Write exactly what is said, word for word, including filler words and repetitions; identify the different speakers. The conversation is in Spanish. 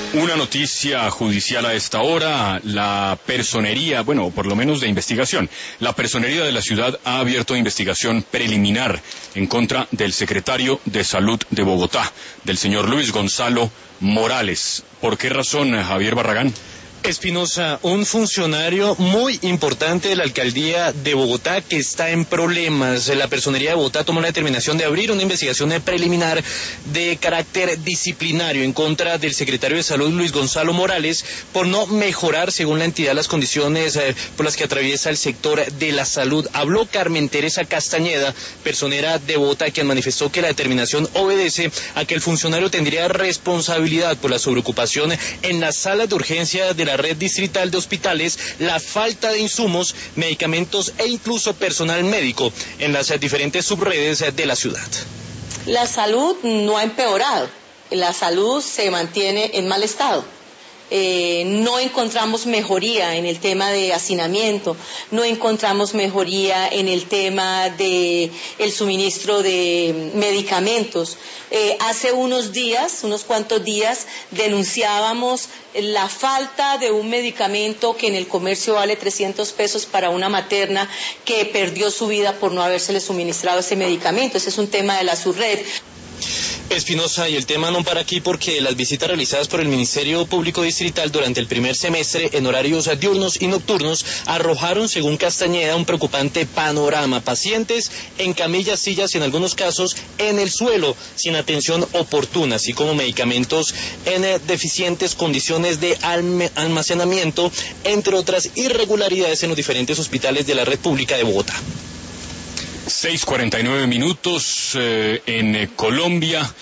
Speaker 1: Una noticia judicial a esta hora, la personería, bueno, por lo menos de investigación, la personería de la ciudad ha abierto investigación preliminar en contra del secretario de Salud de Bogotá, del señor Luis Gonzalo Morales. ¿Por qué razón, Javier Barragán?
Speaker 2: Espinosa, un funcionario muy importante de la alcaldía de Bogotá que está en problemas. La personería de Bogotá tomó la determinación de abrir una investigación preliminar de carácter disciplinario en contra del secretario de Salud Luis Gonzalo Morales por no mejorar, según la entidad, las condiciones eh, por las que atraviesa el sector de la salud. Habló Carmen Teresa Castañeda, personera de Bogotá, quien manifestó que la determinación obedece a que el funcionario tendría responsabilidad por la sobreocupación en las salas de urgencia de la red distrital de hospitales, la falta de insumos, medicamentos e incluso personal médico en las diferentes subredes de la ciudad.
Speaker 3: La salud no ha empeorado, la salud se mantiene en mal estado. Eh, no encontramos mejoría en el tema de hacinamiento, no encontramos mejoría en el tema de el suministro de medicamentos. Eh, hace unos días, unos cuantos días, denunciábamos la falta de un medicamento que en el comercio vale trescientos pesos para una materna que perdió su vida por no habérsele suministrado ese medicamento. Ese es un tema de la subred.
Speaker 2: Espinosa, y el tema no para aquí porque las visitas realizadas por el Ministerio Público Distrital durante el primer semestre en horarios diurnos y nocturnos arrojaron, según Castañeda, un preocupante panorama. Pacientes en camillas, sillas y en algunos casos en el suelo, sin atención oportuna, así como medicamentos en eh, deficientes condiciones de almacenamiento, entre otras irregularidades en los diferentes hospitales de la red pública de Bogotá.
Speaker 1: seis cuarenta y nueve minutos eh, en eh, Colombia.